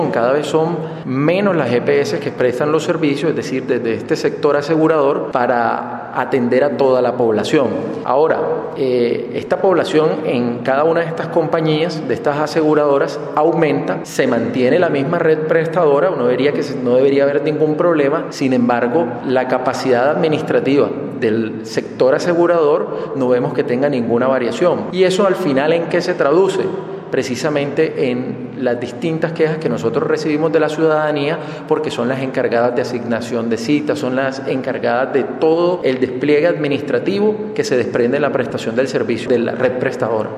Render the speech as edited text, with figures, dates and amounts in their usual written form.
Cada vez son menos las EPS que prestan los servicios, es decir, desde este sector asegurador para atender a toda la población. Ahora, esta población en cada una de estas compañías, de estas aseguradoras, aumenta, se mantiene la misma red prestadora, uno diría que no debería haber ningún problema. Sin embargo, la capacidad administrativa del sector asegurador no vemos que tenga ninguna variación. ¿Y eso al final en qué se traduce? Precisamente en las distintas quejas que nosotros recibimos de la ciudadanía, porque son las encargadas de asignación de citas, son las encargadas de todo el despliegue administrativo que se desprende en la prestación del servicio de la red prestadora.